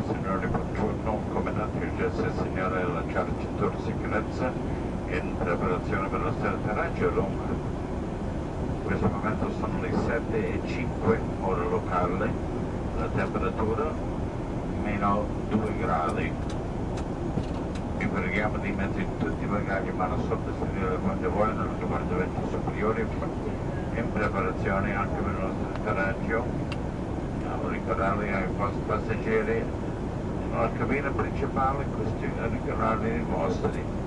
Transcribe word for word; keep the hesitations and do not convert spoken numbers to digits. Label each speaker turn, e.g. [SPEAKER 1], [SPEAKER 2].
[SPEAKER 1] signori, buongiorno. Come dato il G S segnale alla Ciarcitor sicurezza in preparazione per lo atterraggio a Roma. In questo momento sono le sette e cinque ora locale, la temperatura meno due gradi. Vi preghiamo di mettere tutti i bagagli in mano sotto il sedile quando vuole nel compartimento superiore in preparazione anche per il nostro atterraggio. Ricordarvi ai vostri passeggeri nella cabina principale, questi ricordarvi i vostri